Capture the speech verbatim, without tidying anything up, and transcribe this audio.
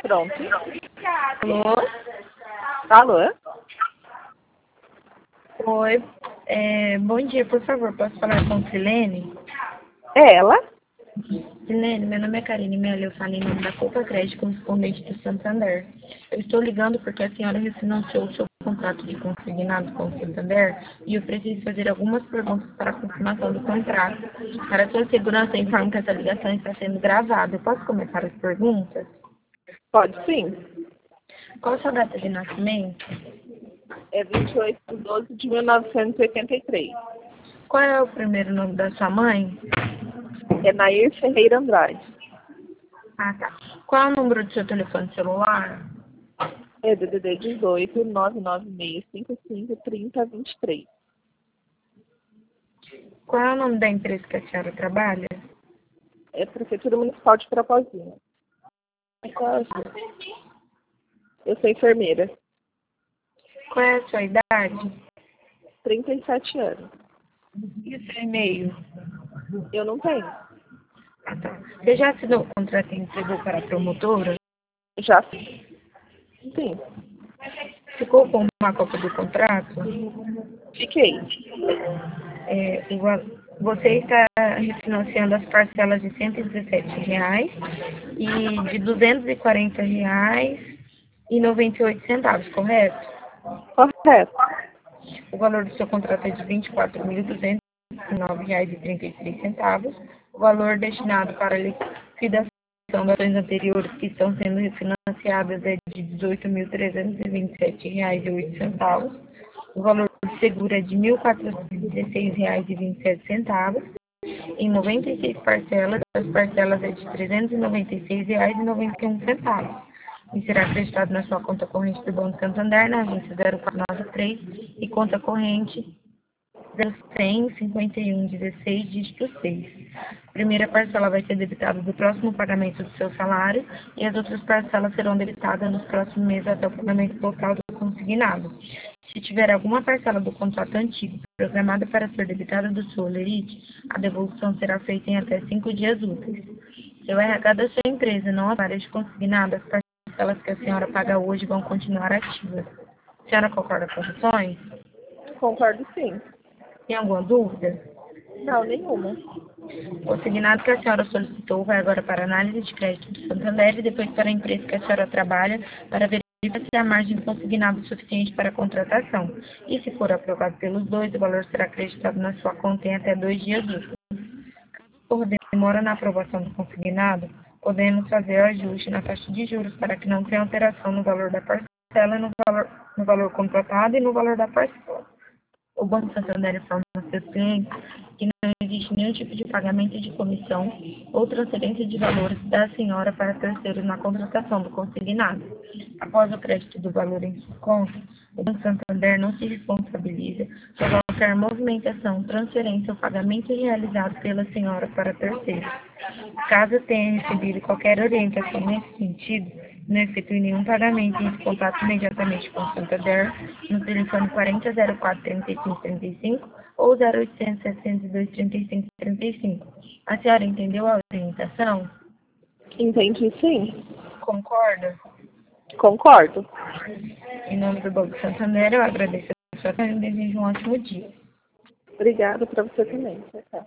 Pronto. Alô? Alô? Oi. É, bom dia, por favor, posso falar com Silene? É ela? Silene, meu nome é Karine Mello, eu falo em nome da Copa Crédito correspondente do Santander. Eu estou ligando porque a senhora refinanciou o seu contrato de consignado com o Santander e eu preciso fazer algumas perguntas para a confirmação do contrato. Para sua segurança, eu informo que essa ligação está sendo gravada. Eu posso começar as perguntas? Pode sim. Qual a sua data de nascimento? É vinte e oito de doze de mil novecentos e oitenta e três. Qual é o primeiro nome da sua mãe? É Nair Ferreira Andrade. Ah, tá. Qual é o número do seu telefone celular? É D D D dezoito, nove nove seis, cinco cinco, trinta, vinte e três. Qual é o nome da empresa que a senhora trabalha? É Prefeitura Municipal de Parapozinho. E qual é a sua? Eu sou enfermeira. Qual é a sua idade? trinta e sete anos. E o seu e-mail? Eu não tenho. Ah, tá. Você já assinou o contrato e entregou para a promotora? Já fiz. Sim. Ficou com uma cópia do contrato? Fiquei. É, igual- você está refinanciando as parcelas de cento e dezessete reais e de duzentos e quarenta reais e noventa e oito centavos, correto? Correto. O valor do seu contrato é de vinte e quatro mil duzentos e nove reais e trinta e três centavos. O valor destinado para a liquidação das ações anteriores que estão sendo refinanciadas é de dezoito mil trezentos e vinte e sete reais e oito centavos. O valor do seguro é de mil quatrocentos e dezesseis reais e vinte e sete centavos. Em noventa e seis parcelas, as parcelas é de trezentos e noventa e seis reais e noventa e um centavos. E será acreditado na sua conta corrente do Banco Santander, na agência zero quatro nove três e conta corrente zero cem, cinquenta e um, dezesseis, dígito seis. A primeira parcela vai ser debitada do próximo pagamento do seu salário e as outras parcelas serão debitadas nos próximos meses até o pagamento total do consignado. Se tiver alguma parcela do contrato antigo programada para ser debitada do seu holerite, a devolução será feita em até cinco dias úteis. Se o R H da sua empresa não aparecer de consignado, as parcelas que a senhora paga hoje vão continuar ativas. A senhora concorda com as ações? Concordo sim. Tem alguma dúvida? Não, nenhuma. O consignado que a senhora solicitou vai agora para a análise de crédito do Santander e depois para a empresa que a senhora trabalha para verificar se há margem de consignado suficiente para a contratação. E se for aprovado pelos dois, o valor será acreditado na sua conta em até dois dias úteis. Por demora na aprovação do consignado, podemos fazer o ajuste na taxa de juros para que não tenha alteração no valor da parcela, no valor, no valor contratado e no valor da parcela. O Banco Santander informa aos seus clientes que não existe nenhum tipo de pagamento de comissão ou transferência de valores da senhora para terceiros na contratação do consignado. Após o crédito do valor em sua conta, o Banco Santander não se responsabiliza por qualquer movimentação, transferência ou pagamento realizado pela senhora para terceiros. Caso tenha recebido qualquer orientação nesse sentido, não efetue nenhum pagamento e entre em contato imediatamente com o Santander no telefone quarenta, zero quatro, trinta e cinco, trinta e cinco ou zero oitocentos, setecentos e dois, trinta e cinco, trinta e cinco. A senhora entendeu a orientação? Entendi sim. Concorda? Concordo. Em nome do Banco Santander, eu agradeço a sua atenção e desejo um ótimo dia. Obrigada para você também. Tchau, tchau.